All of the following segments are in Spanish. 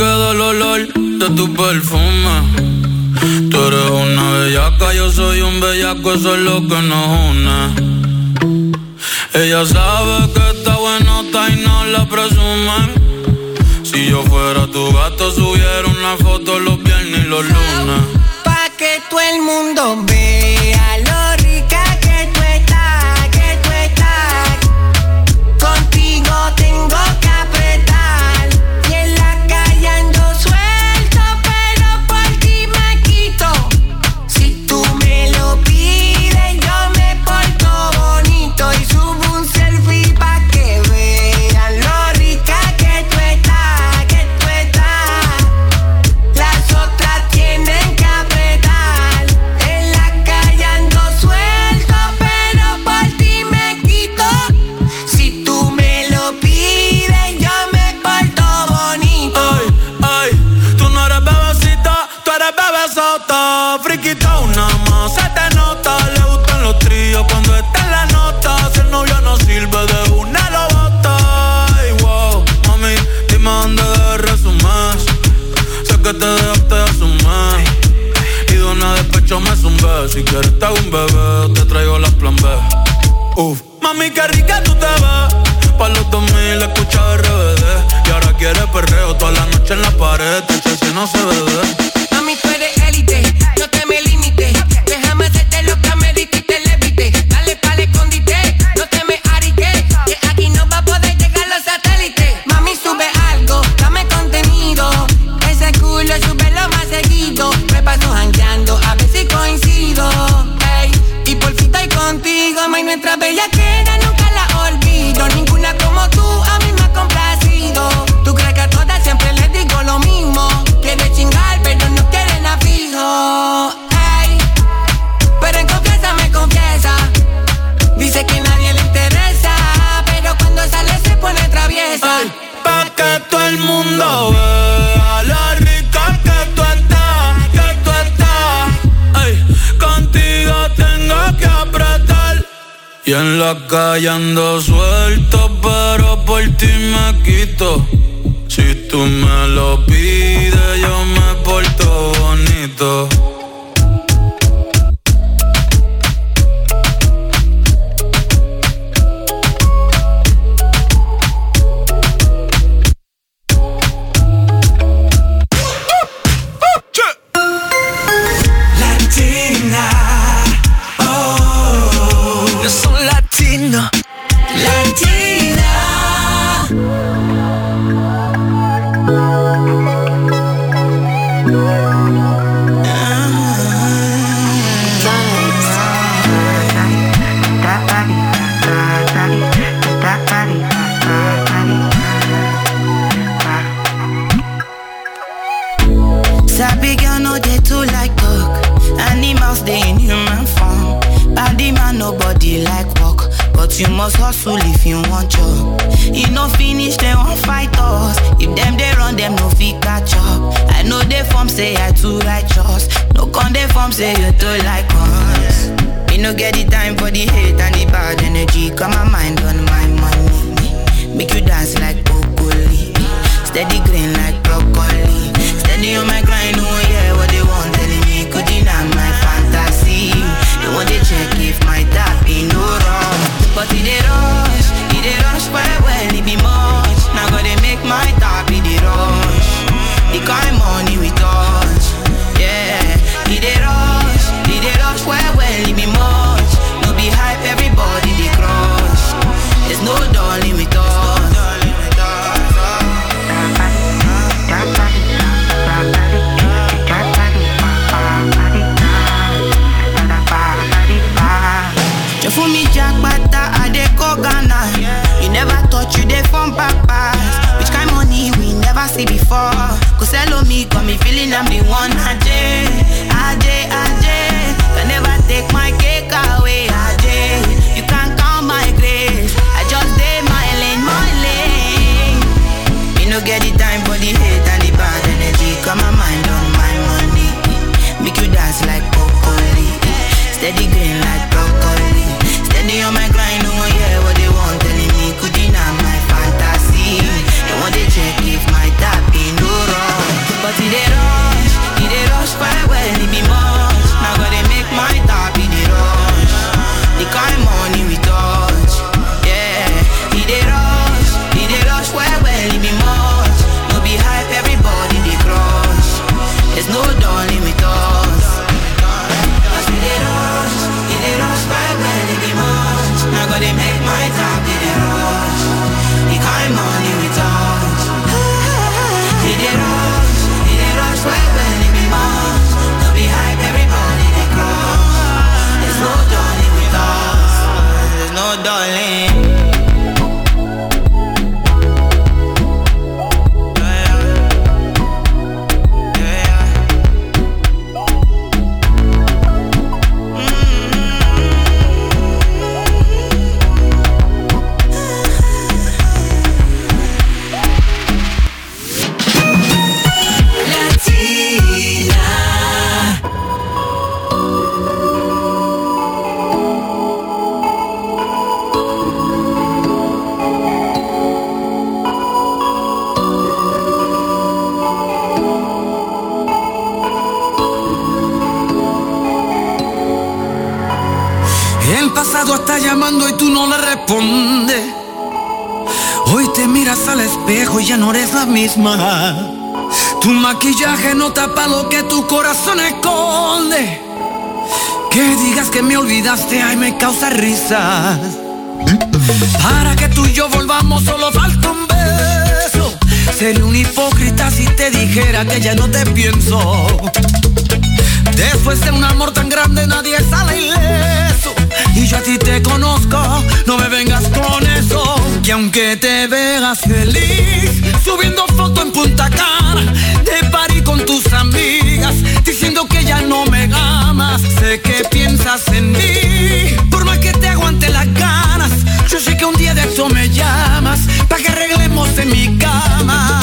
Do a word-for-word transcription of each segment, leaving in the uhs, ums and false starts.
queda el olor de tu perfume. Tú eres una bellaca, yo soy un bellaco, eso es lo que nos une. Ella sabe que está buenota y no la presumen. Si yo fuera tu gato, subiera una foto los viernes y los lunes. Pa' que todo el mundo vea lo rica que tú estás, que tú estás. Contigo tengo que apretar. Y en la calle ando suelto, pero por ti me quito. Si tú me lo pides, yo me porto bonito y subo un selfie pa' que vean lo rica que tú estás, que tú estás. Las otras tienen que apretar. En la calle ando suelto, pero por ti me quito. Si tú me lo pides, yo me porto bonito. Ay, ay, tú no eres bebecita, tú eres bebesota. Friquita una más, se te nota. Le gustan los tríos cuando está en la nota. Si el novio no sirve, de una lo bota. Ay, wow, mami, dime dónde debes resumir. Sé que te dejaste de asumir. Y de una despecho me zumbé. Si quieres te hago un bebé, te traigo las plan B. Uf, mami, qué rica tú te ves. Pa' los dos mil escucha R B D. Y ahora quieres perreo toda la noche en la pared. Te eché si no se ve de. Mami, tú eres élite, no te me limites. Déjame hacerte lo que me diste y te levite. Dale pa'l escondite, no te me ariques. Que aquí no va a poder llegar los satélites. Mami, sube algo, dame contenido. Ese culo súbelo más seguido. Me paso jangueando, a ver si coincido. Ey, y por fin estoy contigo. May, nuestra bellaquera nunca la olvido. Ninguna como tú a mí me ha complacido. Tú crees que a todas siempre les digo lo mismo. Quieres chingar, pero no quieren a fijo. Ey, pero en confianza me confiesa. Dice que nadie le interesa, pero cuando sale se pone traviesa. Ay, pa' que todo el mundo vea lo rica que tú estás, que tú estás. Ay, contigo tengo que apretar. Y en la calle ando suelto, pero por ti me quito. Si tú me lo pides, yo me porto bonito. Latina, oh, yo soy latino. Latina. Sabi girl no dey too like talk. Animals dey in human form. Body man nobody like work, but you must hustle if you want job. You no finish they won't fight us. If them they run them no fit catch up. I know they form say I too righteous. No con they form say you too like us. Me no get the time for the hate and the bad energy. Got my mind on my money. Make you dance like broccoli. Steady green like broccoli. Steady on my grind, oh yeah, what they want telling me could deny my fantasy. They want to check if my tap be no wrong. But it dey rush, it dey rush well well, it be much. Now gotta make my tap be the rush. The kind money we touch, yeah. It dey rush, it dey rush well well, it be much. No be hype, everybody they crush. There's no darling with us. You fool me jackpata, I dey go Ghana. You never thought you dey from papas. Which kind money we never see before. Cause hello me, got me feeling I'm the one. Ajay, Ajay, Ajay. Can never take my cake away, Ajay. You can't count my grace. I just dey my lane, my lane. Me no get the time for the hate and the bad energy. Got my mind on my money. Make you dance like broccoli. Steady green like broccoli. Steady on my grind, oh yeah, what they want telling me could deny my fantasy. They want to check if my tap be no wrong. llamando y tú no le respondes. Hoy te miras al espejo y ya no eres la misma. Tu maquillaje no tapa lo que tu corazón esconde. Que digas que me olvidaste, ay, me causa risa. Para que tú y yo volvamos solo falta un beso. Sería un hipócrita si te dijera que ya no te pienso. Después de un amor tan grande nadie sale ileso. Y yo a ti te conozco, no me vengas con eso. Que aunque te veas feliz subiendo fotos en Punta Cana, de party con tus amigas, diciendo que ya no me amas, sé que piensas en mí. Por más que te aguante las ganas, yo sé que un día de esto me llamas, pa' que arreglemos en mi cama.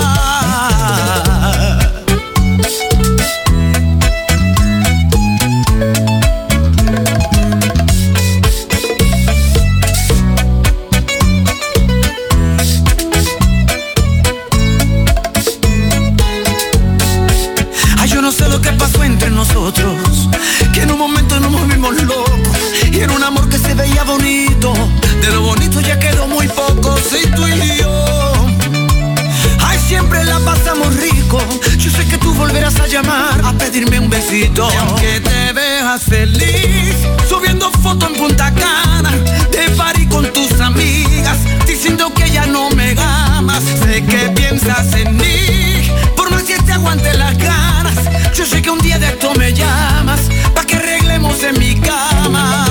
Nosotros, que en un momento nos movimos locos y era un amor que se veía bonito. De lo bonito ya quedó muy poco, sí, tú y yo. Ay, siempre la pasamos rico. Yo sé que tú volverás a llamar a pedirme un besito. Y aunque te veas feliz subiendo fotos en Punta Cana, de party con tus amigas, diciendo que ya no me amas, sé que piensas en mí. Por más que te aguante las ganas, yo sé que un día de esto me llamas, pa' que arreglemos en mi cama.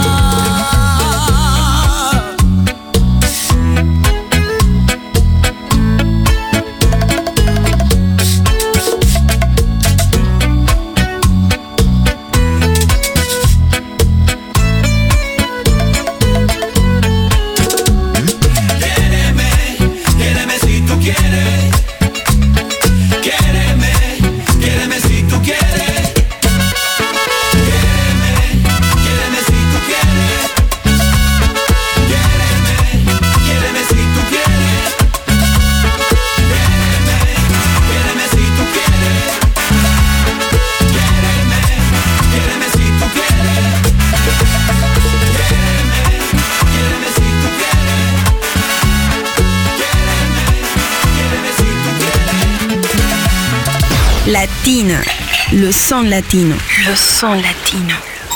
Latina, le son latino. Le son latino.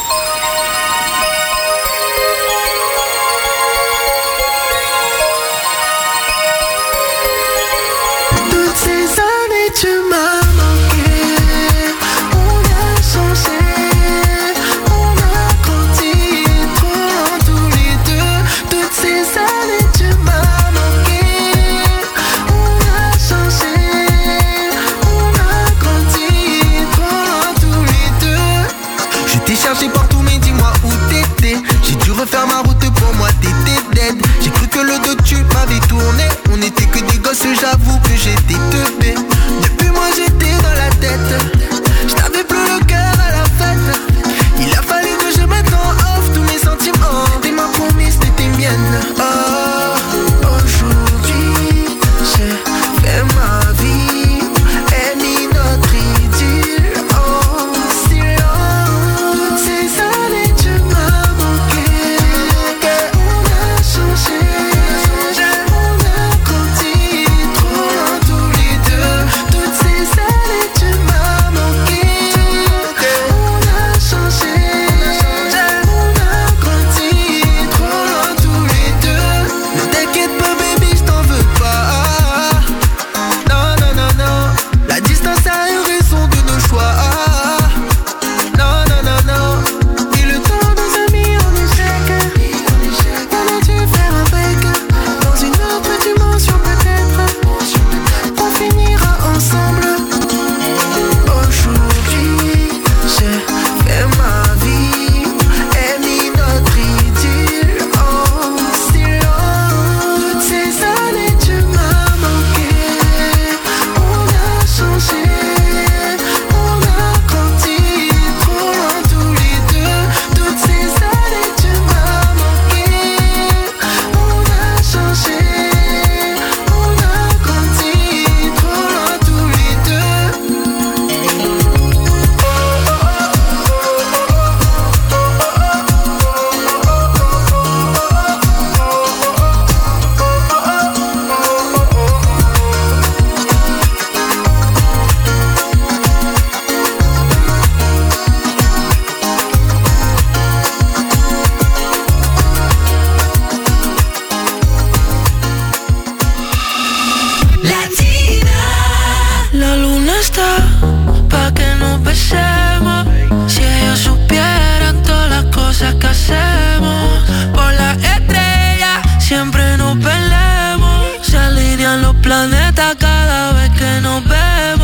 Toutes ces années tu m'as manqué. On a changé, on a grandi trop tous les deux. Toutes ces années tu m'as manqué. On a changé, on a grandi trop tous les deux. Je t'ai cherché está pa' que nos besemos. Si ellos supieran todas las cosas que hacemos. Por la estrella siempre nos peleamos. Se alinean los planetas cada vez que nos vemos.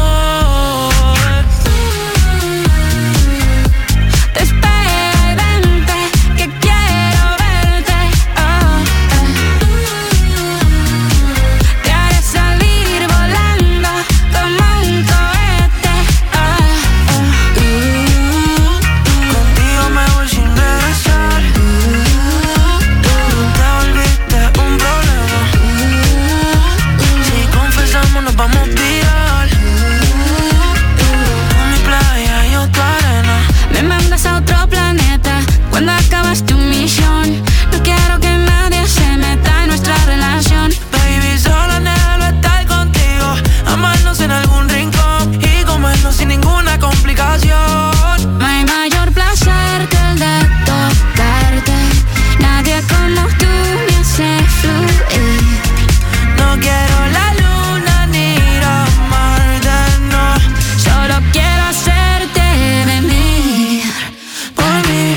Cuando acabas tu misión, no quiero que nadie se meta en nuestra relación. Baby, solo anhelo estar contigo, amarnos en algún rincón y comernos sin ninguna complicación. No hay mayor placer que el de tocarte. Nadie como tú me hace fluir. No quiero la luna ni ir a Marte, no. Solo quiero hacerte venir por mí.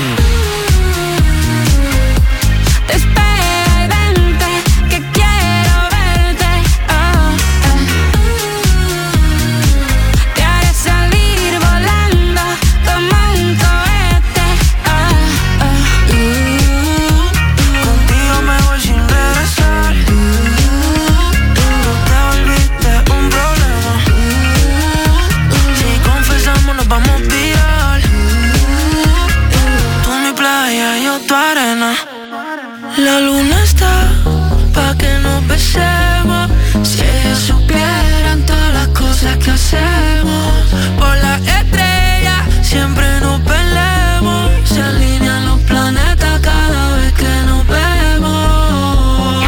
La luna está pa' que nos besemos. Si ellos supieran todas las cosas que hacemos. Por la estrella siempre nos peleamos. Se alinean los planetas cada vez que nos vemos.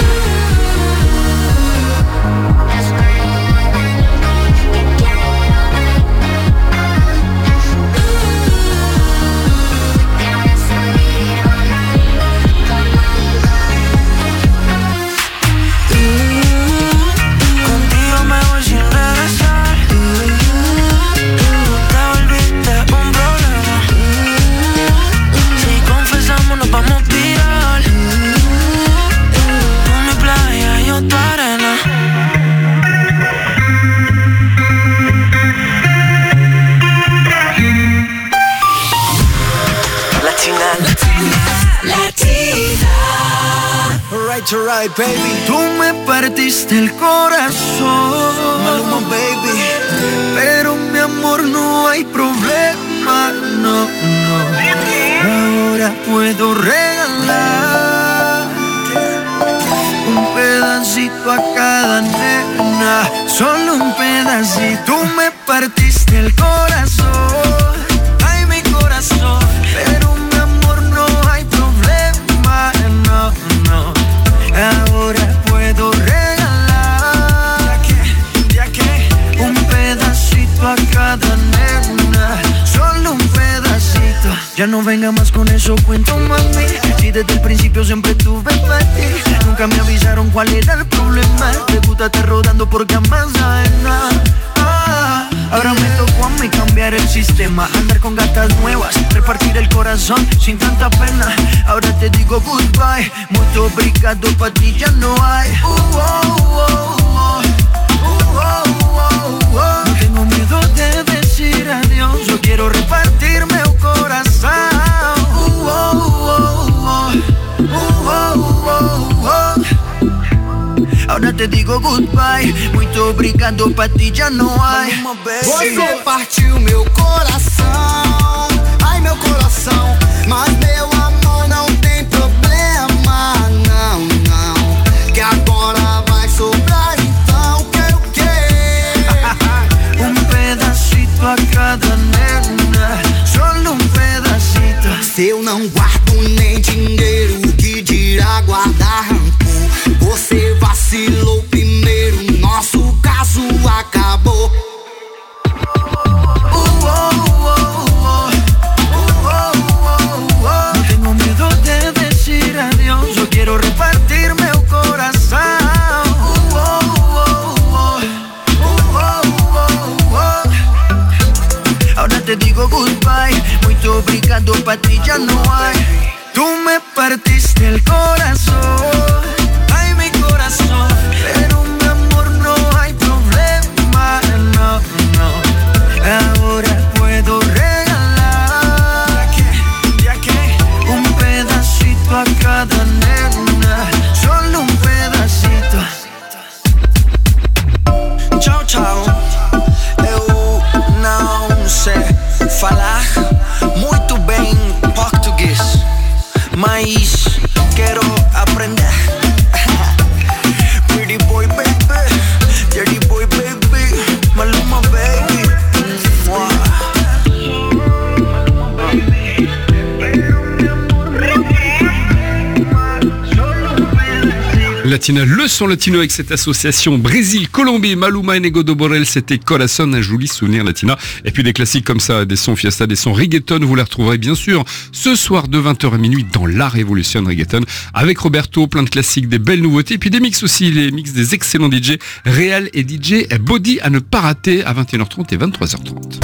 Right, baby. Tú me partiste el corazón, Maluma, baby. Pero mi amor no hay problema, no, no. Ahora puedo regalar un pedacito a cada nena, solo un pedacito. Tú me partiste el corazón, ay mi corazón. Pero mi amor no hay problema, no, no. Ahora puedo regalar, ya que, ya que, un pedacito a cada nena, solo un pedacito. Ya no venga más con eso, cuento, mami. Si desde el principio siempre tuve para ti. Nunca me avisaron cuál era el problema. Te gusta estar rodando por camas ajenas. Ah, ahora me tocó a mí cambiar el sistema, andar con gatas nuevas, repartir el corazón sin tanta pena. Ahora te digo goodbye, mucho obrigado, pa' ti ya no hay. Uh, oh, oh, oh. Uh, oh, oh, oh. No tengo miedo de decir adiós, yo quiero repartirme un corazón. Uh, oh, oh, oh. Uh, oh, oh, oh. Ahora te digo goodbye, muito obrigado, pra ti já não há. Você partiu meu coração, ai meu coração. Mas meu amor não tem problema, não, não. Que agora vai sobrar, então quero o quê? Um pedacito a cada nena, solo um pedacito. Se eu não guardo nem dinheiro, que dirá guardar rancor? Você vacilou primeiro, nosso caso acabou. Uh, oh, oh, oh. Uh, oh, oh, oh. No tengo miedo de decir adiós, yo quiero repartir meu corazón. Uh, oh, oh, oh. Uh, oh, oh, oh. pasado, pa' ti ya no hay. Tú me partiste el corazón, ay mi corazón. Pero mi amor no hay problema, no, no. Ahora puedo regalar, ya que un pedacito a cada nena, solo un pedacito. Ciao ciao, eu não sei falar muito bem português, mas quero aprender. Pretty boy baby, dirty boy baby, Maluma baby. Latina, le son latino avec cette association Brésil, Colombie, Maluma et Nego do Borel, c'était Corazón, un joli souvenir Latina. Et puis des classiques comme ça, des sons fiesta, des sons reggaeton, vous les retrouverez bien sûr ce soir de vingt heures à minuit dans La Révolution Reggaeton avec Roberto, plein de classiques, des belles nouveautés, et puis des mix aussi, les mix des excellents D J Real et D J Body à ne pas rater à vingt et une heures trente et vingt-trois heures trente.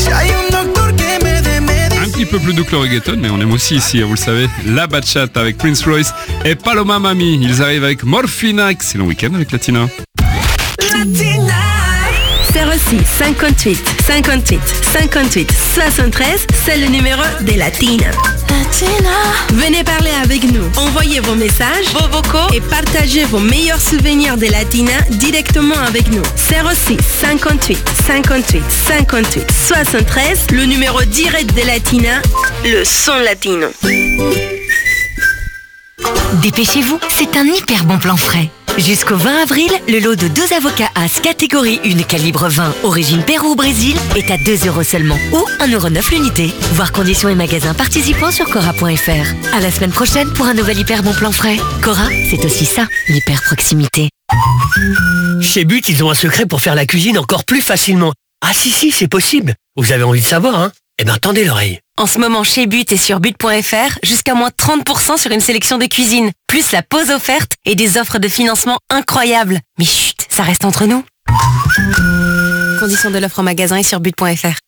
Un petit peu plus doux que le reggaeton, mais on aime aussi ici, vous le savez, la bachata avec Prince Royce et Paloma Mami. Ils arrivent avec Morfina, excellent week-end avec Latina. Latina. zéro six cinquante-huit cinquante-huit cinquante-huit soixante-treize, c'est le numéro des Latinas. Latina. Venez parler avec nous. Envoyez vos messages, vos vocaux et partagez vos meilleurs souvenirs des Latinas directement avec nous. zéro six cinquante-huit cinquante-huit cinquante-huit soixante-treize, le numéro direct des Latinas, le son latino. Dépêchez-vous, c'est un hyper bon plan frais. Jusqu'au vingt avril, le lot de deux avocats As catégorie un calibre vingt, origine Pérou ou Brésil, est à deux euros seulement, ou un euro neuf l'unité. Voir conditions et magasins participants sur Cora point F R. À la semaine prochaine pour un nouvel hyper bon plan frais. Cora, c'est aussi ça, l'hyper proximité. Chez But, ils ont un secret pour faire la cuisine encore plus facilement. Ah si si, c'est possible. Vous avez envie de savoir, hein? Eh ben, tendez l'oreille. En ce moment, chez But et sur but point F R, jusqu'à moins trente pour cent sur une sélection de cuisine, plus la pause offerte et des offres de financement incroyables. Mais chut, ça reste entre nous. Conditions de l'offre en magasin et sur but point F R.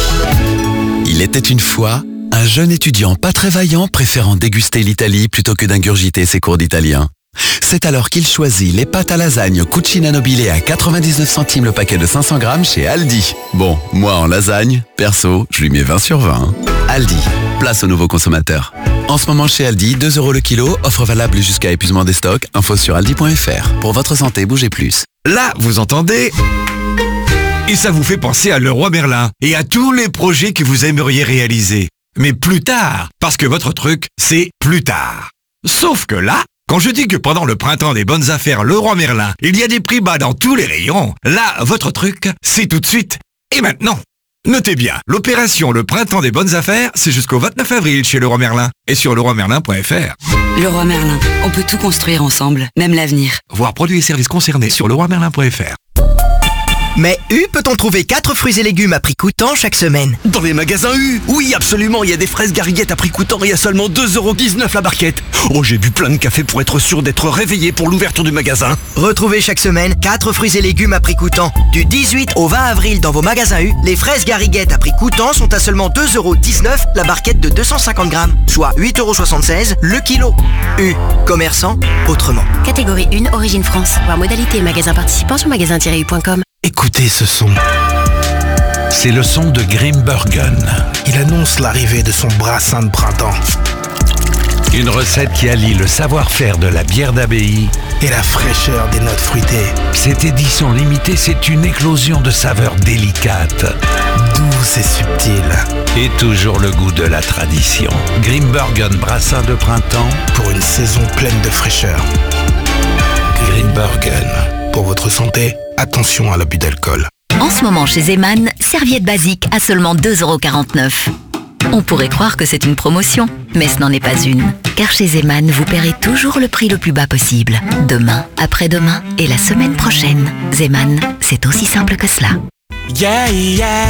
Il était une fois un jeune étudiant pas très vaillant préférant déguster l'Italie plutôt que d'ingurgiter ses cours d'italien. C'est alors qu'il choisit les pâtes à lasagne Cucina Nobile à quatre-vingt-dix-neuf centimes le paquet de cinq cents grammes chez Aldi. Bon, moi en lasagne, perso, je lui mets vingt sur vingt. Aldi, place aux nouveaux consommateurs. En ce moment chez Aldi, deux euros le kilo, offre valable jusqu'à épuisement des stocks, info sur aldi point F R. Pour votre santé, bougez plus. Là, vous entendez ? Et ça vous fait penser à Leroy Merlin et à tous les projets que vous aimeriez réaliser. Mais plus tard, parce que votre truc, c'est plus tard. Sauf que là, quand je dis que pendant le printemps des bonnes affaires Leroy Merlin, il y a des prix bas dans tous les rayons, là, votre truc, c'est tout de suite et maintenant. Notez bien, l'opération Le Printemps des bonnes affaires, c'est jusqu'au vingt-neuf avril chez Leroy Merlin et sur leroy merlin point F R. Leroy Merlin, on peut tout construire ensemble, même l'avenir. Voir produits et services concernés sur leroy merlin point F R. Mais U peut-on trouver quatre fruits et légumes à prix coûtant chaque semaine? Dans les magasins U, oui absolument, il y a des fraises gariguettes à prix coûtant et à seulement deux euros dix-neuf la barquette. Oh, j'ai bu plein de café pour être sûr d'être réveillé pour l'ouverture du magasin. Retrouvez chaque semaine quatre fruits et légumes à prix coûtant. Du dix-huit au vingt avril dans vos magasins U, les fraises gariguettes à prix coûtant sont à seulement deux euros dix-neuf la barquette de deux cent cinquante grammes, soit huit euros soixante-seize le kilo. U, commerçant autrement. Catégorie un, origine France. Voir modalité et magasin participant sur magasin tiret u point com. Écoutez ce son. C'est le son de Grimbergen. Il annonce l'arrivée de son brassin de printemps. Une recette qui allie le savoir-faire de la bière d'abbaye et la fraîcheur des notes fruitées. Cette édition limitée, c'est une éclosion de saveurs délicates, douces et subtiles. Et toujours le goût de la tradition. Grimbergen brassin de printemps pour une saison pleine de fraîcheur. Grimbergen. Pour votre santé, attention à l'abus d'alcool. En ce moment chez Zeman, serviette basique à seulement deux euros quarante-neuf. On pourrait croire que c'est une promotion, mais ce n'en est pas une. Car chez Zeman, vous paierez toujours le prix le plus bas possible. Demain, après-demain et la semaine prochaine. Zeman, c'est aussi simple que cela. Yeah, yeah.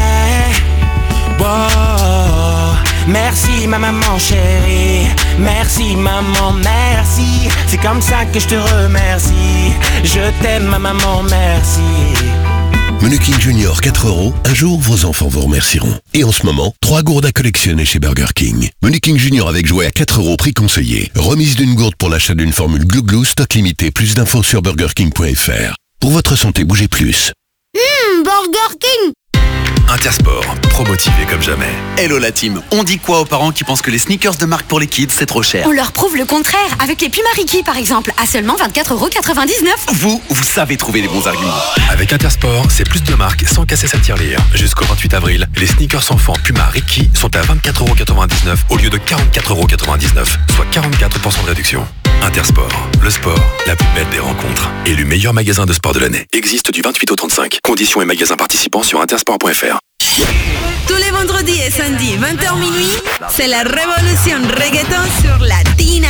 Wow. Merci ma maman chérie, merci maman, merci. C'est comme ça que je te remercie. Je t'aime ma maman, merci. Menu King Junior quatre euros, un jour vos enfants vous remercieront. Et en ce moment, trois gourdes à collectionner chez Burger King. Menu King Junior avec jouet à quatre euros, prix conseillé. Remise d'une gourde pour l'achat d'une formule Glou Glou, stock limité. Plus d'infos sur burger king point f r. Pour votre santé, bougez plus. Hum, Burger King. Intersport, pro-motivé comme jamais. Hello la team, on dit quoi aux parents qui pensent que les sneakers de marque pour les kids c'est trop cher? On leur prouve le contraire, avec les Puma Ricky par exemple, à seulement vingt-quatre euros quatre-vingt-dix-neuf. Vous, vous savez trouver les bons arguments. Avec Intersport, c'est plus de marques sans casser sa tirelire. Jusqu'au vingt-huit avril, les sneakers enfants Puma Ricky sont à vingt-quatre euros quatre-vingt-dix-neuf au lieu de quarante-quatre euros quatre-vingt-dix-neuf, soit quarante-quatre pour cent de réduction. Intersport, le sport, la plus belle des rencontres. Élu meilleur magasin de sport de l'année. Existe du vingt-huit au trente-cinq. Conditions et magasins participants sur intersport point f r. Tous les vendredis et samedis, vingt heures minuit, c'est la révolution reggaeton sur Latina.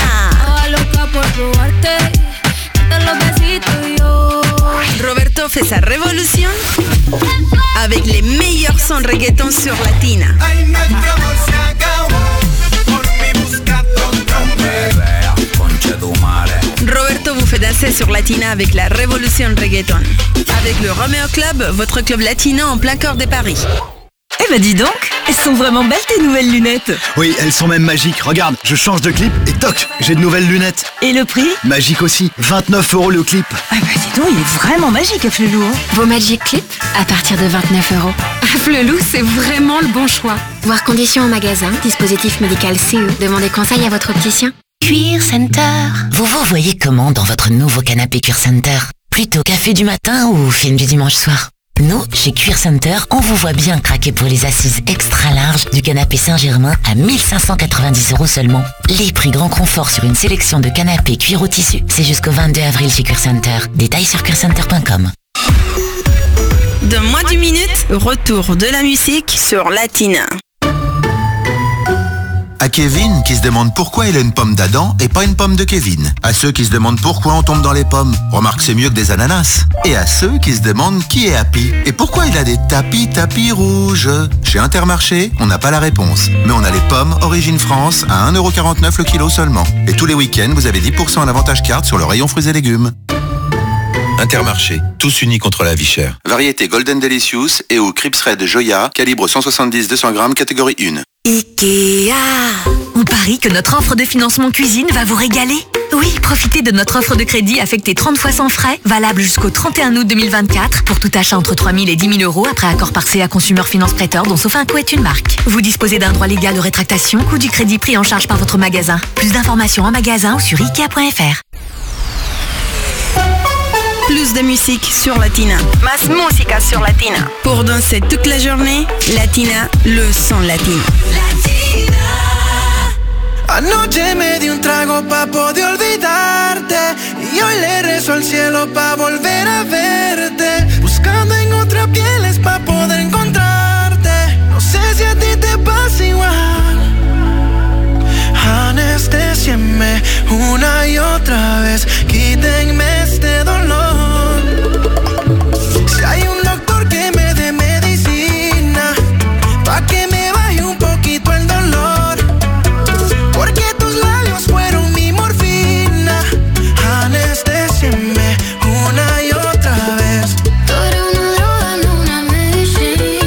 Roberto fait sa révolution avec les meilleurs sons reggaeton sur Latina. Roberto vous fait danser sur Latina avec la révolution reggaeton. Avec le Romeo Club, votre club latino en plein cœur de Paris. Eh ben dis donc, elles sont vraiment belles tes nouvelles lunettes. Oui, elles sont même magiques. Regarde, je change de clip et toc, j'ai de nouvelles lunettes. Et le prix? Magique aussi, vingt-neuf euros le clip. Ah bah dis donc, il est vraiment magique à Flelou. Hein. Vos Magic Clips à partir de vingt-neuf euros. À Flelou, c'est vraiment le bon choix. Voir conditions en magasin, dispositif médical C E. Demandez conseil à votre opticien. Cuir Center. Vous vous voyez comment dans votre nouveau canapé Cuir Center? Plutôt café du matin ou film du dimanche soir? Nous, chez Cuir Center, on vous voit bien craquer pour les assises extra larges du canapé Saint-Germain à mille cinq cent quatre-vingt-dix euros seulement. Les prix grand confort sur une sélection de canapés cuir au tissu. C'est jusqu'au vingt-deux avril chez Cuir Center. Détails sur cuir center point com. Dans moins d'une minute, retour de la musique sur Latina. À Kevin qui se demande pourquoi il a une pomme d'Adam et pas une pomme de Kevin. À ceux qui se demandent pourquoi on tombe dans les pommes. Remarque, c'est mieux que des ananas. Et à ceux qui se demandent qui est Happy et pourquoi il a des tapis tapis rouges. Chez Intermarché, on n'a pas la réponse. Mais on a les pommes Origine France à un euro quarante-neuf le kilo seulement. Et tous les week-ends, vous avez dix pour cent en avantage carte sur le rayon fruits et légumes. Intermarché, tous unis contre la vie chère. Variété Golden Delicious et ou Crips Red Joya, calibre cent soixante-dix deux cents grammes, catégorie un. Ikea. On parie que notre offre de financement cuisine va vous régaler. Oui, profitez de notre offre de crédit affectée trente fois sans frais, valable jusqu'au trente et un août deux mille vingt-quatre, pour tout achat entre trois mille et dix mille euros après accord par C A Consumer Finance Prêteur, dont Sofinco est une marque. Vous disposez d'un droit légal de rétractation, coût du crédit pris en charge par votre magasin. Plus d'informations en magasin ou sur ikea point f r. Plus de musique sur Latina. Más música sur Latina. Pour danser toute la journée, Latina, le son latino. Latina. Anoche me di un trago pa' poder olvidarte y hoy le rezo al cielo pa' volver a verte. Buscando en otras pieles pa' poder encontrarte. No sé si a ti te pasa igual. Anestésienme una y otra vez, quítenme este dolor. Si hay un doctor que me dé medicina pa' que me baje un poquito el dolor, porque tus labios fueron mi morfina. Anestésienme una y otra vez. Tú eres una droga, no una medicina.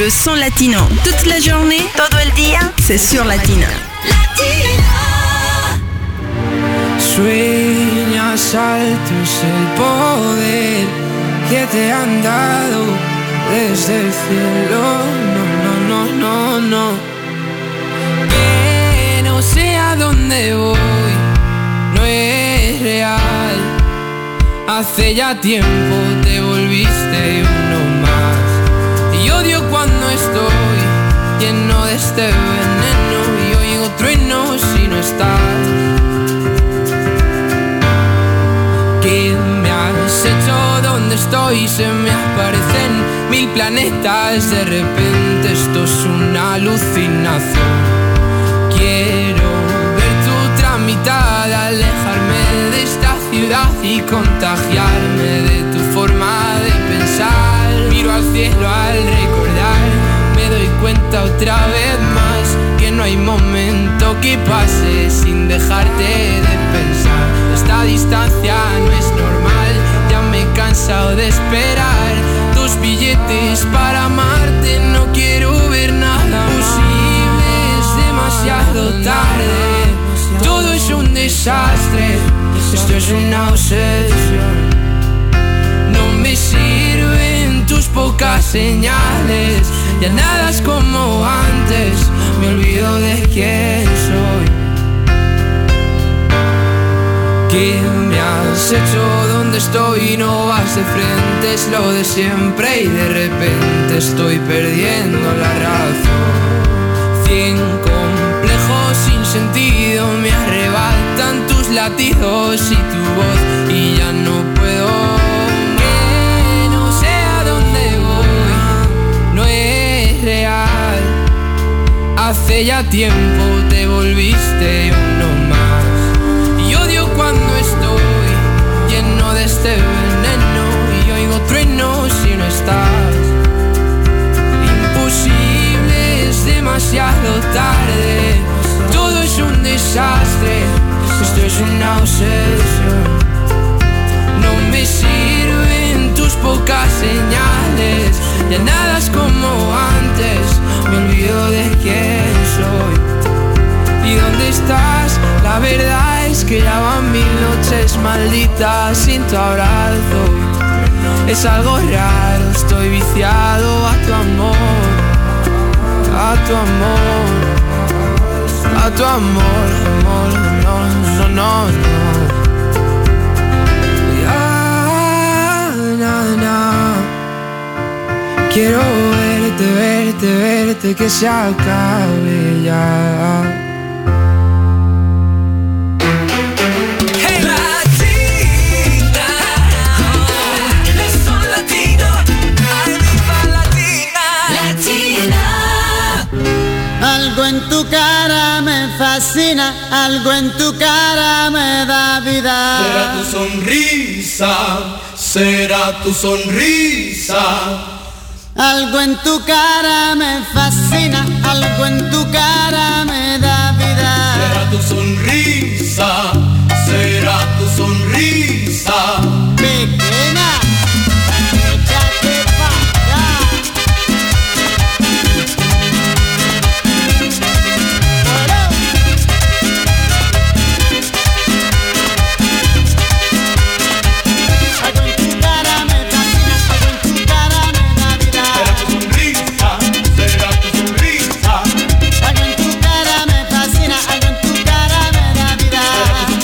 Le son latino. Toute la journée, todo el día, c'est sur Latina. Sueñas alto es el poder que te han dado desde el cielo. No, no, no, no, no. Que no sé a dónde voy, no es real. Hace ya tiempo te volviste uno más. Y odio cuando estoy lleno de este veneno y oigo truenos si no estás. ¿Qué me has hecho? ¿Dónde estoy? Se me aparecen mil planetas. De repente esto es una alucinación. Quiero ver tu tramitada, alejarme de esta ciudad y contagiarme de tu forma de pensar. Miro al cielo al recordar, me doy cuenta otra vez más que no hay momento que pase sin dejarte de pensar. Esta distancia no es normal, ya me he cansado de esperar tus billetes para amarte. No quiero ver nada posible, es demasiado tarde. Todo es un desastre, esto es una obsesión. No me sirven tus pocas señales, ya nada es como antes, me olvido de quién soy. ¿Qué me has hecho? ¿Dónde estoy? No vas de frente, es lo de siempre y de repente estoy perdiendo la razón. Cien complejos sin sentido me arrebatan tus latidos y tu voz y ya no puedo. Que no sé a dónde voy, no es real. Hace ya tiempo te volviste uno más. Y odio cuando estoy lleno de este veneno y oigo truenos si no estás. Imposible, es demasiado tarde. Todo es un desastre, esto es una obsesión. No me sirven tus pocas señales, ya nada es como antes, me olvido de quién soy. ¿Y dónde estás? La verdad es que ya van mil noches malditas sin tu abrazo. Es algo raro, estoy viciado a tu amor, a tu amor, a tu amor, amor, no, no, no, no. Ya, na, na. Quiero verte, verte, verte, que se acabe ya. Algo en tu cara me fascina, algo en tu cara me da vida. Será tu sonrisa, será tu sonrisa. Algo en tu cara me fascina, algo en tu cara me da vida. Será tu sonrisa, será tu sonrisa. Pequeña. Será tu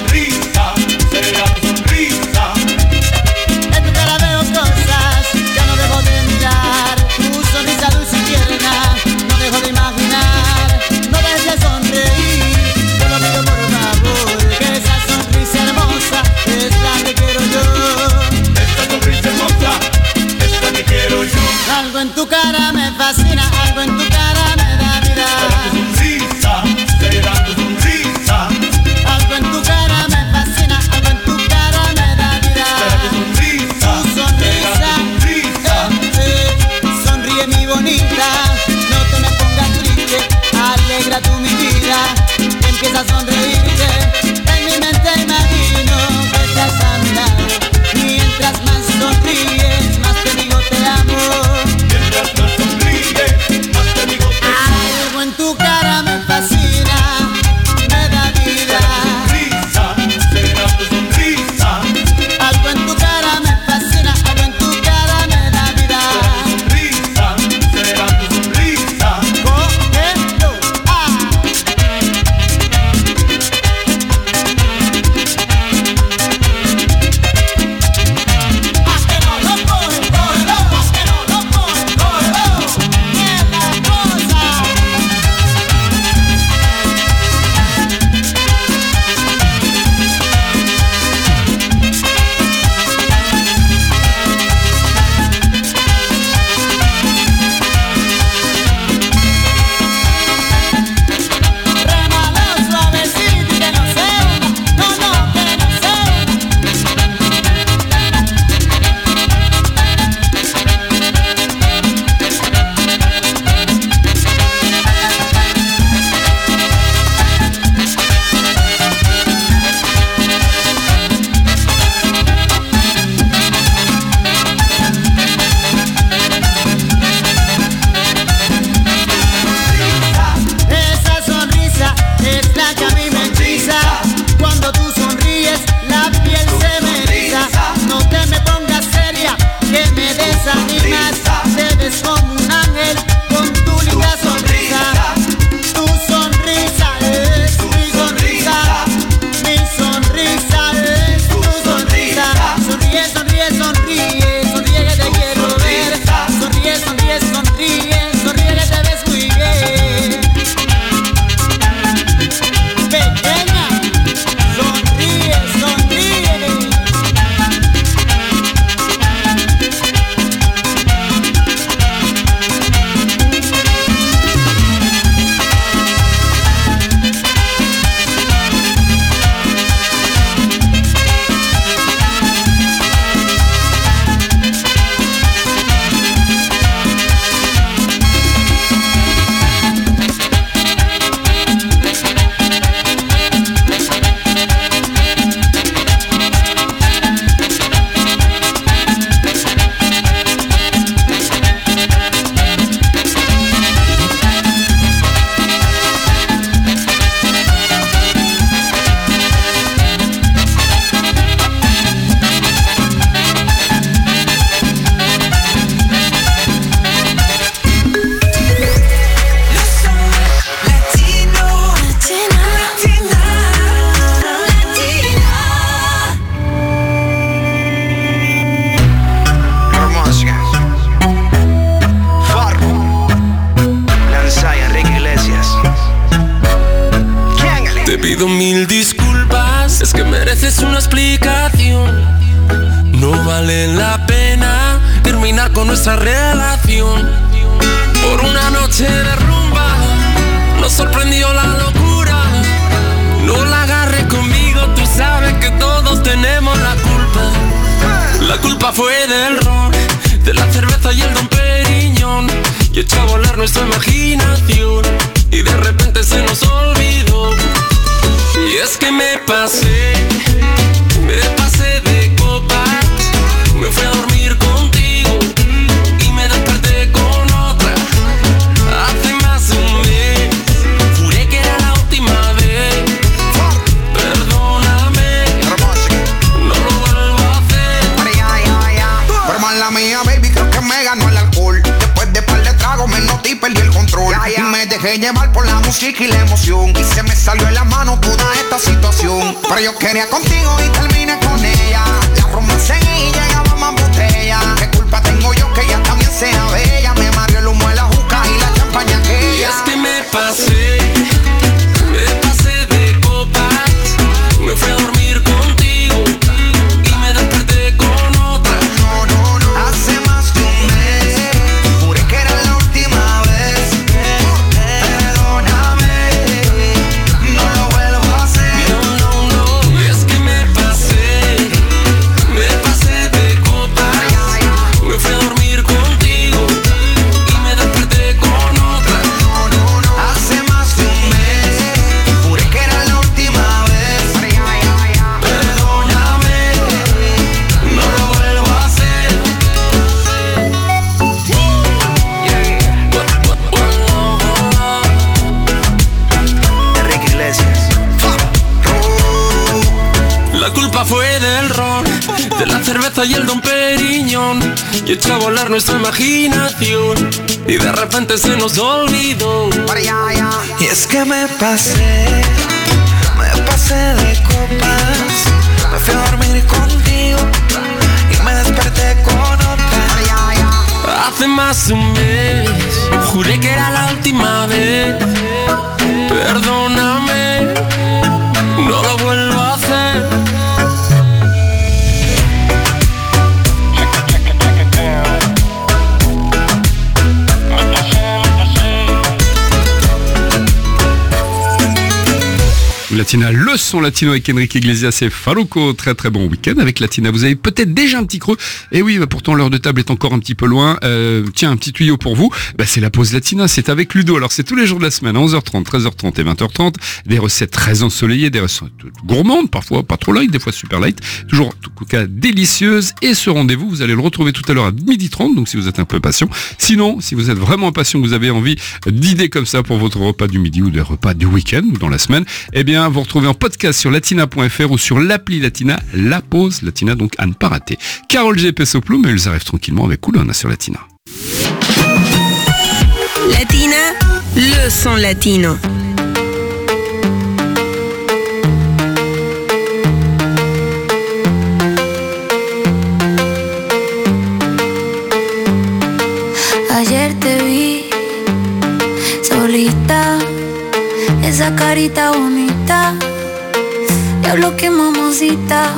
mereces una explicación. No vale la pena terminar con nuestra relación. Por una noche de rumba nos sorprendió la locura. No la agarres conmigo, tú sabes que todos tenemos la culpa. La culpa fue del ron, de la cerveza y el Don Periñón. Y echó a volar nuestra imaginación y de repente se nos olvidó. Y es que me pasé, me pasé de copas. Me fui a dormir contigo y me desperté con otra. Hace más de un mes juré que era la última vez. Perdóname, no lo vuelvo a hacer. Pero mala mía, baby, creo que me ganó el alcohol. Después de par de tragos me noté y perdí el control. Y me dejé llevar por la música y la emoción. Y se me salió en la mano toda esta situación. Pero yo quería contigo y terminé con ella. La romance y llegaba más botella. ¿Qué culpa tengo yo que ella también sea bella? Me mareó el humo de la juca y la champaña aquella. Y es que me pasé, me pasé de copas. Me fui a dormir contigo y me desperté con otra. No, no, no. Hace más de un mes juré que era la última vez. Perdóname, no lo vuelvo a hacer. No, no, no. Y es que me pasé, me pasé de copas. Me fui a dormir contigo y me desperté con otra. No, no, no. Hace más de un mes juré que era la última vez. Perdóname, no lo vuelvo a hacer. Enrique Iglesias. La culpa fue del ron, de la cerveza y el Don Periñón. Y echó a volar nuestra imaginación y de repente se nos olvidó. Y es que me pasé, me pasé de copas. Me fui a dormir contigo y me desperté con otra. Hace más de un mes juré que era la última vez. Perdóname, no lo vuelvo a hacer. Latina, le son latino avec Enrique Iglesias et Farruko. Très très bon week-end avec Latina. Vous avez peut-être déjà un petit creux. Et oui, bah pourtant l'heure de table est encore un petit peu loin. Euh, tiens, un petit tuyau pour vous. Bah, c'est la pause Latina, c'est avec Ludo. Alors c'est tous les jours de la semaine, à onze heures trente, treize heures trente et vingt heures trente. Des recettes très ensoleillées, des recettes gourmandes, parfois pas trop light, des fois super light. Toujours en tout cas délicieuses. Et ce rendez-vous, vous allez le retrouver tout à l'heure à midi trente. Donc si vous êtes un peu patient. Sinon, si vous êtes vraiment impatient, vous avez envie d'idées comme ça pour votre repas du midi ou des repas du week-end ou dans la semaine, eh bien vous retrouvez en podcast sur latina point f r ou sur l'appli Latina, la pause Latina, donc à ne pas rater. Carole G. Pessoplou, mais ils arrivent tranquillement avec Oulana sur Latina. Latina, le son latino. Ayer te vi solita, esa carita bonita, diablo que mamacita.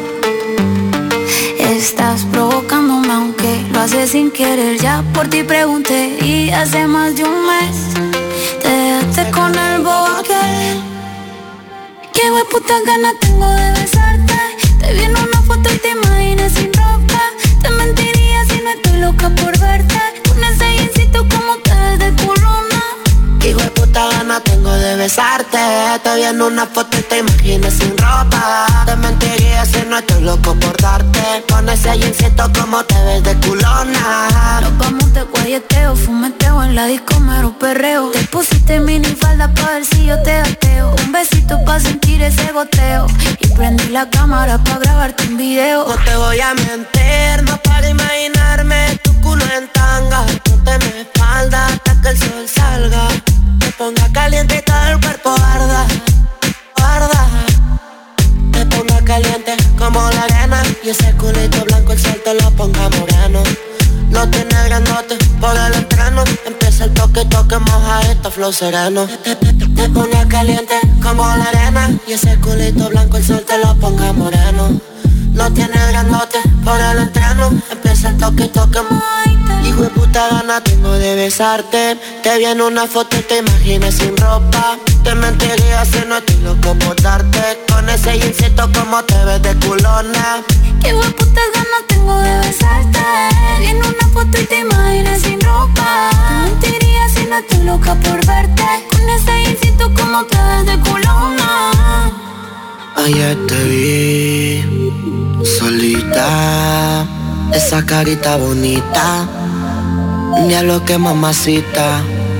Estás provocándome aunque lo haces sin querer. Ya por ti pregunté y hace más de un mes te dejaste con el bobo aquel. Qué hueputa ganas tengo de besarte. Te vi en una foto y te imaginas sin ropa. Te mentiría si no estoy loca por verte. Con ese jeansito como te ves de culona. Qué hueputa ganas tengo de besarte. Te vi en una foto y te imaginas sin ropa. Te mentiría si no estoy loco por darte. Con ese jeansito como te ves de culona. Nos vamos de guayeteo, fumeteo en la disco mero perreo. Te pusiste mini falda pa' ver si yo te gateo. Un besito pa' sentir ese goteo. Y prendí la cámara pa' grabarte un video. No te voy a mentir, no para imaginarme tu culo en tanga. Ponte mi espalda hasta que el sol salga. Me ponga caliente y todo el cuerpo arda, arda. Me ponga caliente como la arena. Y ese culito blanco el sol te lo ponga moreno. No tiene grandote por el entreno. Empieza el toque, toque, moja esta flow sereno. Me ponga caliente como la arena. Y ese culito blanco el sol te lo ponga moreno. lo tiene grandote. Por el entreno empieza el toque, toque. Hijo de puta gana tengo de besarte. Te vi en una foto y te imaginé sin ropa. Te mentiría si no estoy loco por darte. Con ese jeansito como te ves de culona. Qué hijo de puta gana tengo de besarte. Vi en una foto y te imaginé sin ropa. Te mentiría si no estoy loca por verte. Con ese jeansito como te ves de culona. Ayer te vi solita, esa carita bonita, ni a lo que mamacita.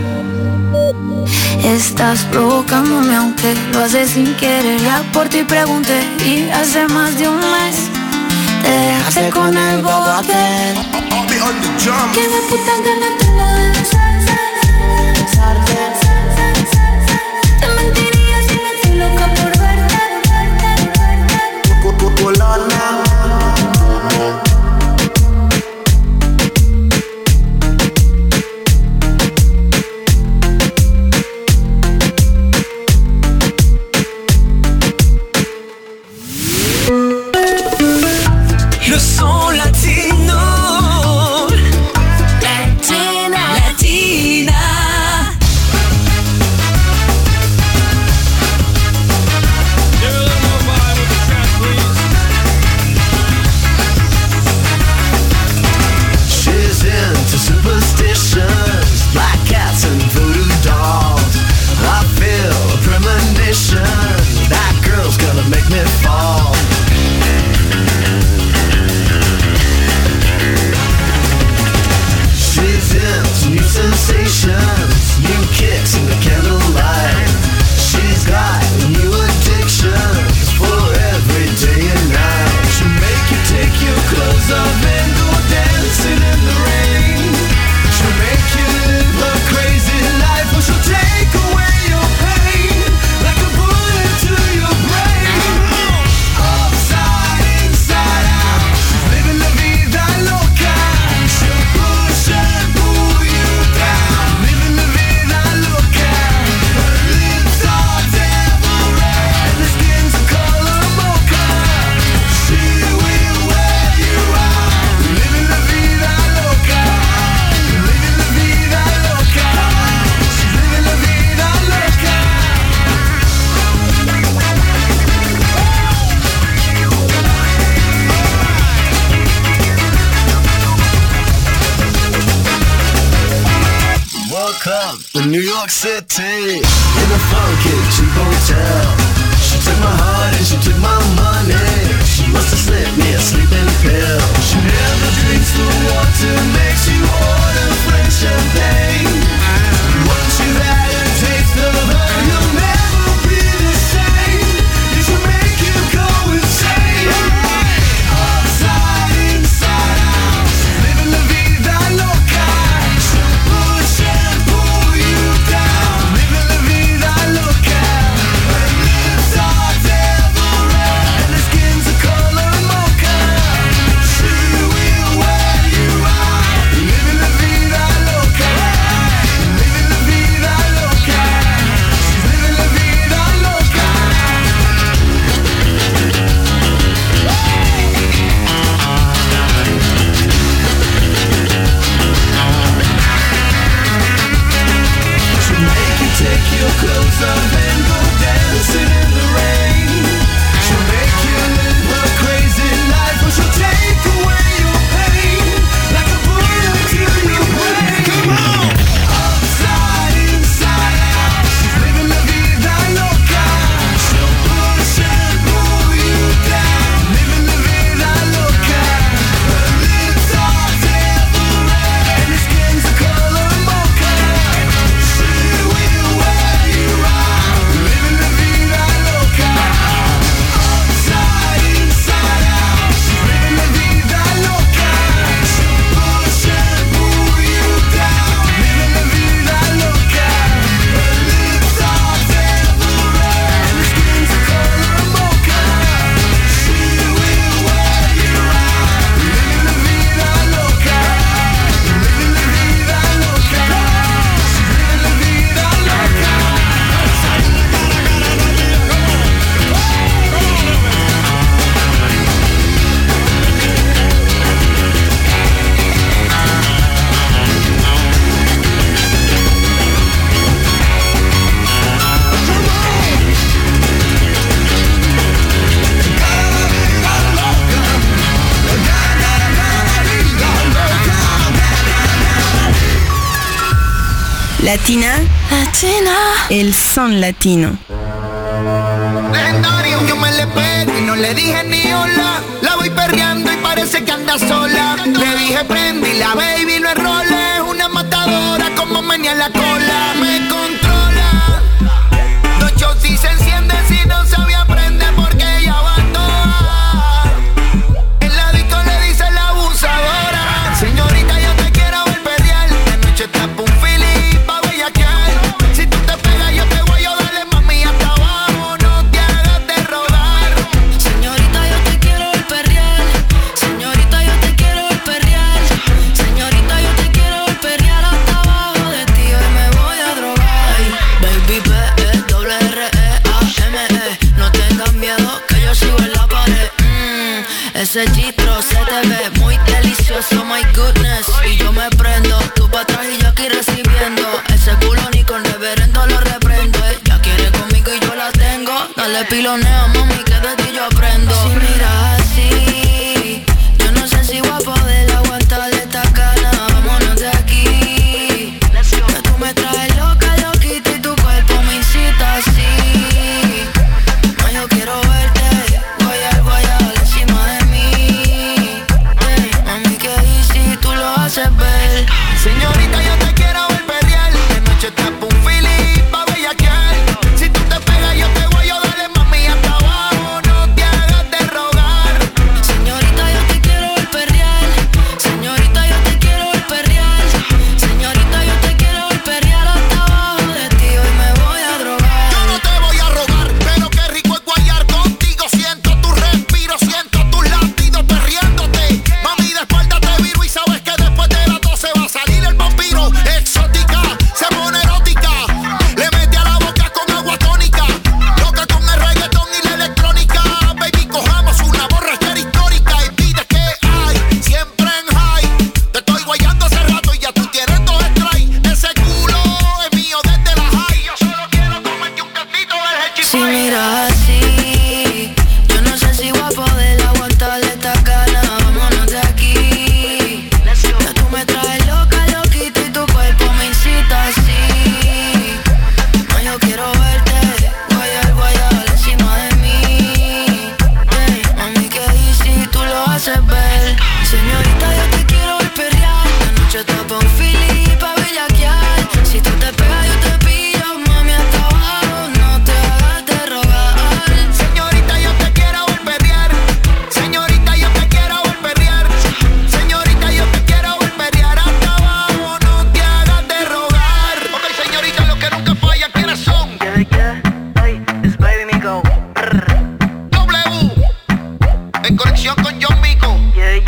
Estás provocándome aunque lo haces sin querer. Ya por ti pregunté y hace más de un mes te dejaste con el bobo aquel. Que de puta gana tengo de besarte. Te mentiría si no estoy loca por verte. Le son latino. Latina, latina. She's into superstitions, black cats and voodoo dolls. I feel a premonition, that girl's gonna make me fall. She's into new sensations, new kicks in the candlelight. She's got new addictions for every day and night. She'll make you take your clothes off and go dancing in the rain. She'll make you live a crazy life, or she'll take away your pain like a bullet to your brain. Upside, inside out, she's living la vida loca. She'll push and pull you down, living la vida loca. Her lips are devil red and her skin's a color mocha. She will wear you out, living la vida loca, living la vida loca. She's living la vida loca. Woke up in New York City in a funky cheap hotel. She took my heart and she took my money. She must have slipped me a sleeping pill. She never drinks the water, makes you order French champagne. Once you've had a taste of her, you'll never be the same. It should make you go insane. Upside, inside out, living la vida loca. She'll push and pull you down, living la vida loca. Her lips are devil red and her Latina, Latina, el son latino. Legendario, yo me le pego y no le dije ni hola. La voy perreando y parece que anda sola. Le dije prende y la baby lo enrola. Es una matadora como menea la cola. Me controla. Los shows y se encienden si no sabía prender porque ella va toda. En la disco le dice la abusadora. Señorita, yo te quiero ver perrear. La noche está pa' un fili pa' bellaquear. Si tú te pegas yo te voy a darle mami hasta abajo. No te hagas de rogar. Señorita, yo te quiero ver perrear. Señorita, yo te quiero ver perrear. Señorita, yo te quiero ver perrear hasta abajo de ti. Hoy me voy a drogar. Baby, B, E, doble R, E, A, M, E. No tengas miedo que yo sigo en la pared. Mmm, ese chistro se te ve muy delicioso, my goodness. Y yo me prendo, tú pa' atrás y yo aquí recibiendo. Ese culo ni con reverendo lo reprendo. Ella quiere conmigo y yo la tengo. Dale pilonea, mami, que de ti yo aprendo. Si miras así, yo no sé si voy a poder aguantarle esta gana. Vámonos de aquí. Que tú me traes loca, loquita y tu cuerpo me incita así. No, yo quiero verte, guayar, guayar encima de mí. Hey, mami, que easy, tú lo haces ver. Señorita, yo te quiero ver perrear. De noche está pa' un fili pa' bellaquear. Si tú te pegas yo te voy a darle mami hasta abajo. No te hagas de rogar. Señorita, yo te quiero ver perrear. Señorita, yo te quiero ver perrear. Señorita, yo te quiero ver perrear hasta abajo de ti. Hoy me voy a drogar. Yo no te voy a rogar, pero qué rico es guayar contigo. Siento tu respiro, siento tus latidos perriéndote. Mami, de espalda te viro y sabes que después de las doce va a salir el vampiro. Exótica, se pone erótica. Le mete a la boca con agua tónica. Loca con el reggaetón y la electrónica. Baby, cojamos una borrachera histórica. Y pide que hay, siempre en high. Te estoy guayando hace rato y ya tú tienes dos strikes. Ese culo es mío desde la high. Yo solo quiero comerte un cantito del hechicero. Si miras así, yo no sé si voy a poder aguantarle esta gana. Vámonos de aquí. Que tú me traes loca, loquita y tu cuerpo me incita así. No, yo quiero verte, guayar, guayar encima de mí. Hey, mami, que easy, tú lo haces ver. Señorita, yo te quiero ver perrear. La noche está pa' un fili pa' bellaquear. Si tú te pegas yo te pillo, mami, hasta abajo. No te hagas de rogar. Señorita, yo te quiero ver perrear. Señorita, yo te quiero ver perrear. Señorita, yo te quiero ver perrear hasta abajo. No te hagas de rogar. Ok, señorita, lo que nunca falla, ¿quiénes son? W, en conexión con John Mico.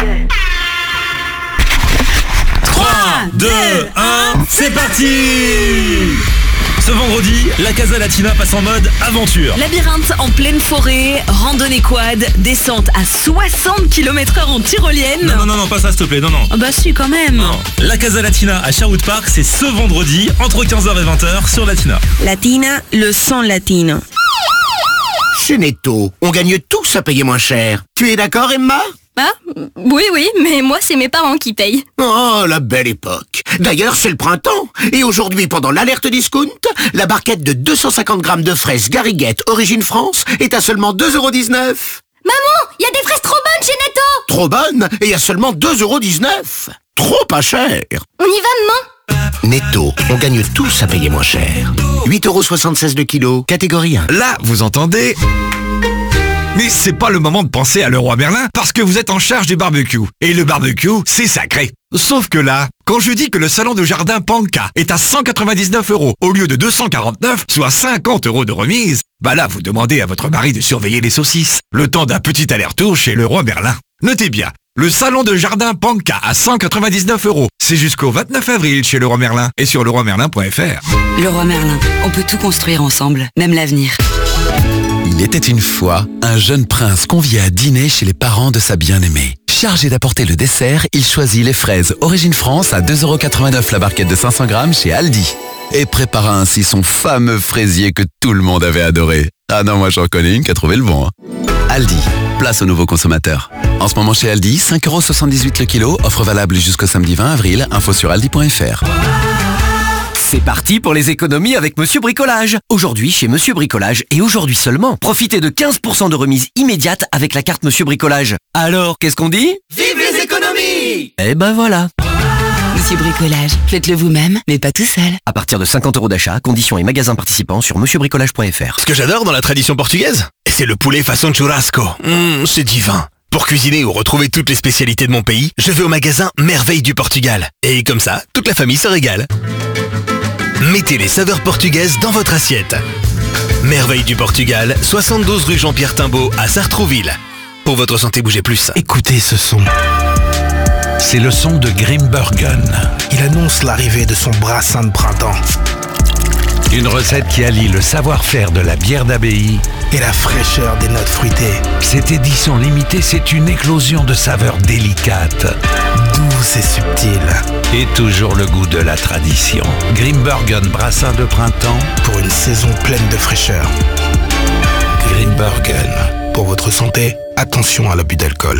trois, deux, un, c'est parti! Ce vendredi, la Casa Latina passe en mode aventure. Labyrinthe en pleine forêt, randonnée quad, descente à soixante kilomètres heure en tyrolienne. Non, non, non, non, pas ça s'il te plaît, non, non. Ah bah si, quand même. Non. La Casa Latina à Sherwood Park, c'est ce vendredi, entre quinze heures et vingt heures, sur Latina. Latina, le son latino. Chez Netto, on gagne tous à payer moins cher. Tu es d'accord, Emma? Ah, oui, oui, mais moi, c'est mes parents qui payent. Oh, la belle époque. D'ailleurs, c'est le printemps. Et aujourd'hui, pendant l'alerte discount, la barquette de deux cent cinquante grammes de fraises Gariguette Origine France est à seulement deux euros dix-neuf. Maman, il y a des fraises trop bonnes chez Netto. Trop bonne et à seulement deux euros dix-neuf. Trop pas cher. On y va, maman? Netto, on gagne tous à payer moins cher. huit euros soixante-seize le kilo, catégorie un. Là, vous entendez? Mais c'est pas le moment de penser à Leroy Merlin parce que vous êtes en charge du barbecue. Et le barbecue, c'est sacré. Sauf que là, quand je dis que le salon de jardin Panka est à cent quatre-vingt-dix-neuf euros au lieu de deux cent quarante-neuf, soit cinquante euros de remise, bah là, vous demandez à votre mari de surveiller les saucisses. Le temps d'un petit aller-retour chez Leroy Merlin. Notez bien, le salon de jardin Panka à cent quatre-vingt-dix-neuf euros. C'est jusqu'au vingt-neuf avril chez Leroy Merlin et sur leroy merlin point f r. Leroy Merlin, on peut tout construire ensemble, même l'avenir. Il était une fois un jeune prince convié à dîner chez les parents de sa bien-aimée. Chargé d'apporter le dessert, il choisit les fraises Origine France à deux euros quatre-vingt-neuf la barquette de cinq cents grammes chez Aldi. Et prépara ainsi son fameux fraisier que tout le monde avait adoré. Ah non, moi j'en connais une qui a trouvé le bon. Hein. Aldi, place aux nouveaux consommateurs. En ce moment chez Aldi, cinq euros soixante-dix-huit le kilo, offre valable jusqu'au samedi vingt avril, info sur aldi point f r. C'est parti pour les économies avec Monsieur Bricolage. Aujourd'hui chez Monsieur Bricolage et aujourd'hui seulement, profitez de quinze pour cent de remise immédiate avec la carte Monsieur Bricolage. Alors, qu'est-ce qu'on dit? Vive les économies! Eh ben voilà. Monsieur Bricolage, faites-le vous-même, mais pas tout seul. À partir de cinquante euros d'achat, conditions et magasins participants sur monsieur bricolage point f r. Ce que j'adore dans la tradition portugaise, c'est le poulet façon churrasco. Mmh, c'est divin. Pour cuisiner ou retrouver toutes les spécialités de mon pays, je vais au magasin Merveille du Portugal. Et comme ça, toute la famille se régale. Mettez les saveurs portugaises dans votre assiette. Merveille du Portugal, soixante-douze rue Jean-Pierre Timbaud à Sartrouville. Pour votre santé, bougez plus. Écoutez ce son. C'est le son de Grimbergen. Il annonce l'arrivée de son brassin de printemps. Une recette qui allie le savoir-faire de la bière d'abbaye et la fraîcheur des notes fruitées. Cette édition limitée, c'est une éclosion de saveurs délicates, douces et subtiles. Et toujours le goût de la tradition. Grimbergen brassin de printemps pour une saison pleine de fraîcheur. Grimbergen. Pour votre santé, attention à l'abus d'alcool.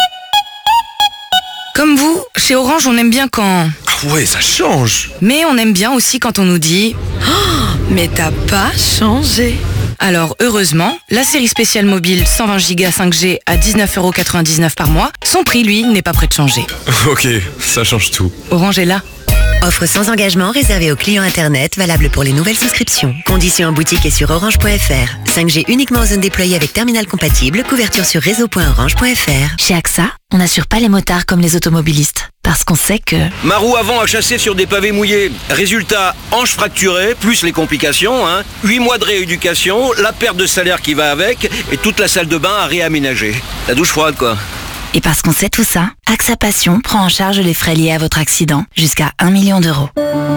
Comme vous, chez Orange, on aime bien quand... Ah ouais, ça change. Mais on aime bien aussi quand on nous dit oh, mais t'as pas changé. Alors heureusement, la série spéciale mobile cent vingt giga cinq G à dix-neuf euros quatre-vingt-dix-neuf par mois, son prix lui n'est pas prêt de changer. Ok, ça change tout. Orange est là. Offre sans engagement réservée aux clients internet, valable pour les nouvelles souscriptions. Conditions en boutique et sur orange point f r. cinq G uniquement en zone déployée avec terminal compatible, couverture sur réseau point orange point f r. Chez A X A, on n'assure pas les motards comme les automobilistes. Parce qu'on sait que... Ma roue avant a chassé sur des pavés mouillés. Résultat, hanche fracturée, plus les complications, hein. huit mois de rééducation, la perte de salaire qui va avec, et toute la salle de bain à réaménager. La douche froide, quoi. Et parce qu'on sait tout ça, A X A Passion prend en charge les frais liés à votre accident jusqu'à un million d'euros.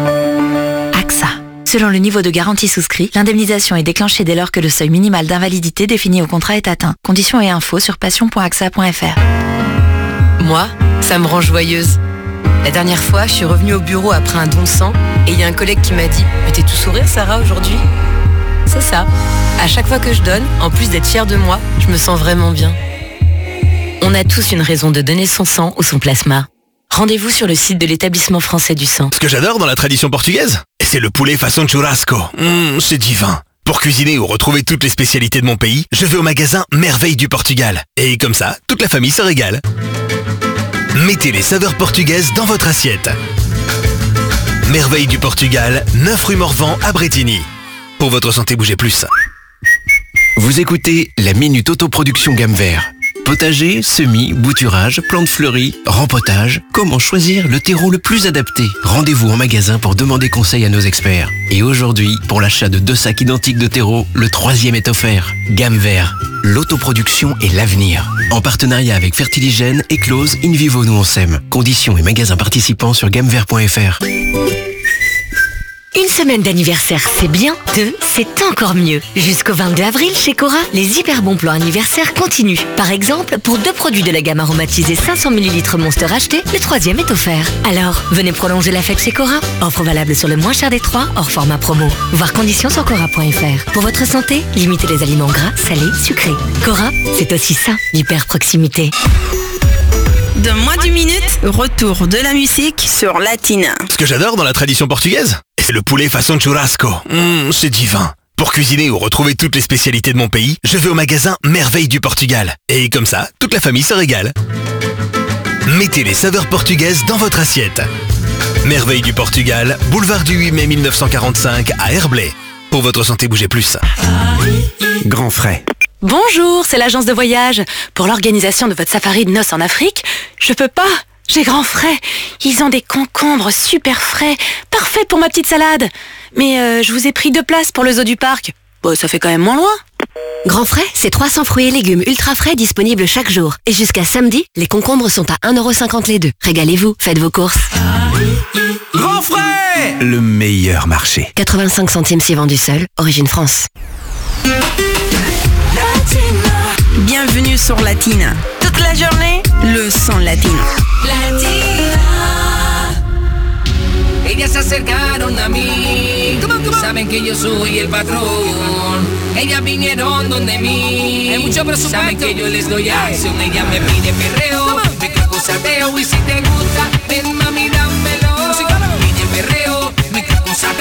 A X A. Selon le niveau de garantie souscrit, l'indemnisation est déclenchée dès lors que le seuil minimal d'invalidité défini au contrat est atteint. Conditions et infos sur passion point a x a point f r. Moi, ça me rend joyeuse. La dernière fois, je suis revenue au bureau après un don de sang et il y a un collègue qui m'a dit « Mais t'es tout sourire, Sarah, aujourd'hui ?» C'est ça. À chaque fois que je donne, en plus d'être fière de moi, je me sens vraiment bien. On a tous une raison de donner son sang ou son plasma. Rendez-vous sur le site de l'établissement français du sang. Ce que j'adore dans la tradition portugaise, c'est le poulet façon churrasco. Mmh, c'est divin. Pour cuisiner ou retrouver toutes les spécialités de mon pays, je vais au magasin Merveille du Portugal. Et comme ça, toute la famille se régale. Mettez les saveurs portugaises dans votre assiette. Merveille du Portugal, neuf rue Morvan à Bretigny. Pour votre santé, bougez plus. Vous écoutez la Minute Autoproduction Gamme Vert. Potager, semis, bouturage, plantes fleuries, rempotage, comment choisir le terreau le plus adapté? Rendez-vous en magasin pour demander conseil à nos experts. Et aujourd'hui, pour l'achat de deux sacs identiques de terreau, le troisième est offert. Gamme Vert, l'autoproduction et l'avenir. En partenariat avec Fertiligène, Eclose, Invivo Nous on s'aime. Conditions et magasins participants sur gamme vert point f r. Une semaine d'anniversaire, c'est bien. Deux, c'est encore mieux. Jusqu'au vingt-deux avril, chez Cora, les hyper bons plans anniversaires continuent. Par exemple, pour deux produits de la gamme aromatisée cinq cents millilitres Monster achetés, le troisième est offert. Alors, venez prolonger la fête chez Cora. Offre valable sur le moins cher des trois, hors format promo. Voir conditions sur cora point f r. Pour votre santé, limitez les aliments gras, salés, sucrés. Cora, c'est aussi ça, l'hyper proximité. De moins d'une minute, retour de la musique sur Latina. Ce que j'adore dans la tradition portugaise, c'est le poulet façon churrasco. Mmh, c'est divin. Pour cuisiner ou retrouver toutes les spécialités de mon pays, je vais au magasin Merveille du Portugal. Et comme ça, toute la famille se régale. Mettez les saveurs portugaises dans votre assiette. Merveille du Portugal, boulevard du huit mai mille neuf cent quarante-cinq à Herblay. Pour votre santé, bougez plus. Grand frais. Bonjour, c'est l'agence de voyage. Pour l'organisation de votre safari de noces en Afrique, je peux pas. J'ai grand frais. Ils ont des concombres super frais, parfaits pour ma petite salade. Mais euh, je vous ai pris deux places pour le zoo du parc. Bon, ça fait quand même moins loin. Grand frais, c'est trois cents fruits et légumes ultra frais disponibles chaque jour. Et jusqu'à samedi, les concombres sont à un euro cinquante les deux. Régalez-vous, faites vos courses. Grand frais, le meilleur marché. quatre-vingt-cinq centimes si vendu seul, origine France. Bienvenue sur Latina. Toute la journée, le son latino. Latina. Ellas se acercaron a mí. Saben que yo soy el patrón. Ellas vinieron donde mí. Hay mucho presupuesto. Saben que yo les doy acción. Ella me pide perreo. Me cago sateo. Y si te gusta, ven mami, dámelo. Pide perreo. Me cago sateo.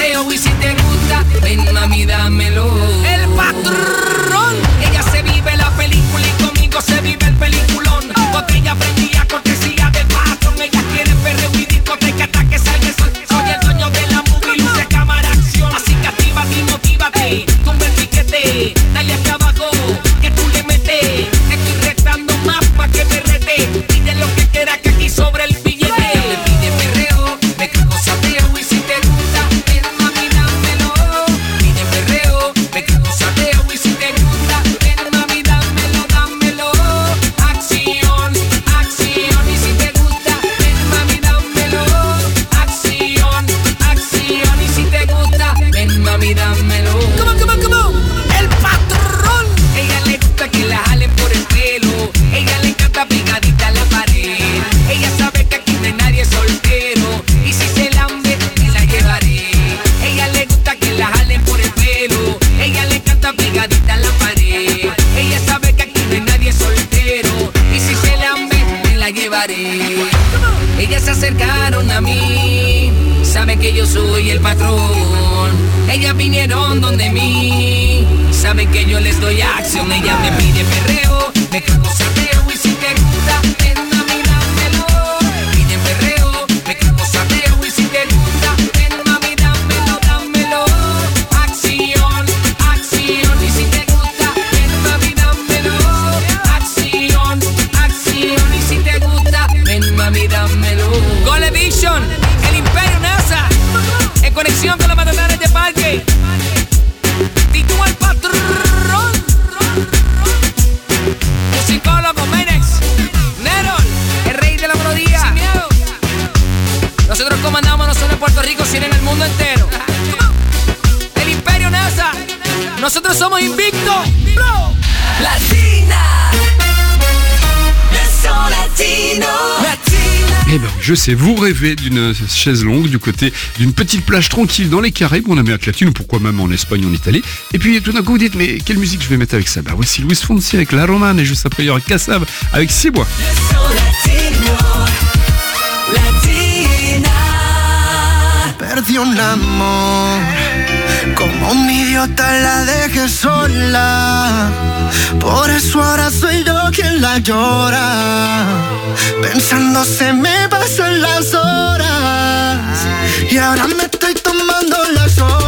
sateo y si te gusta, ven mami dámelo. El patrón, ella se vive la película y conmigo se vive el peliculón. Botella prendía, cortesía del patrón. Ella quiere perreo y discoteca hasta que salga el sol. Soy el dueño de la movie, luce, cámara, acción. Así que actívate y motívate, tumba el piquete, dale acá abajo, que tú le metes. Estoy retando más pa' que me rete. Pide lo que quiera que aquí sobre el billete. Me pide perreo, me cago sateo y si te gusta, ven mami dámelo. Pide perreo, me cago sateo y si te gusta, ven mami dámelo, dámelo. Acción, acción y si te gusta, ven mami dámelo. Acción, acción y si te gusta, ven mami dámelo. Come on, come on, come on. El patrón. Ella le gusta que la jalen por el pelo. Ella le encanta pegadita a la pared. Ella sabe que aquí no hay nadie soltero. Y si se lambe, me la llevaré. Ella le gusta que la jalen por el pelo. Ella le encanta pegadita a la pared. Ella sabe que aquí no hay nadie soltero. Y si se lambe, me la llevaré. Ellas se acercaron a mí. Saben que yo soy el patrón. Ellas vinieron donde mí. Saben que yo les doy acción. Ella me pide perreo, me cago sateo y si te gusta, ven mami dámelo. Pide perreo, me cago sateo y si te gusta, ven mami dámelo, dámelo. Acción, acción y si te gusta, ven mami dámelo. Acción, acción y si te gusta, ven mami dámelo. Gold Edition, el Imperio NASA, en conexión con los matatanes de parque. Tito el patrón, musicólogo Menex, Nerol, el rey de la melodía. Sin miedo. Nosotros comandamos no solo en Puerto Rico, sino en el mundo entero. El Imperio NASA, nosotros somos invictos. Latina, le son latino. Eh ben, je sais, vous rêvez d'une chaise longue du côté d'une petite plage tranquille dans les Caraïbes, en Amérique latine, ou pourquoi même en Espagne, en Italie. Et puis tout d'un coup vous dites, mais quelle musique je vais mettre avec ça? Bah voici Luis Fonsi avec La Romane, et juste après il y aura Kassab avec Cibois. Perdí un amor, como un idiota la dejé sola. Por eso ahora soy yo quien la llora. Pensando se me pasan las horas y ahora me estoy tomando las horas.